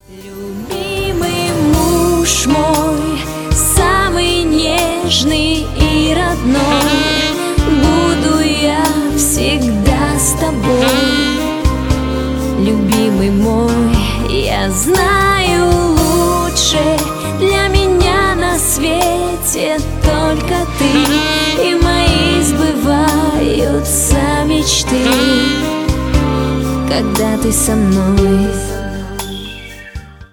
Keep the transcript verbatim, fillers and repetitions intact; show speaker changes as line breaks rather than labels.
Любимый муж мой, самый нежный и родной, буду я всегда с тобой. Любимый мой, я знаю лучше, для меня на свете только ты, и мои сбываются мечты, когда ты со мной.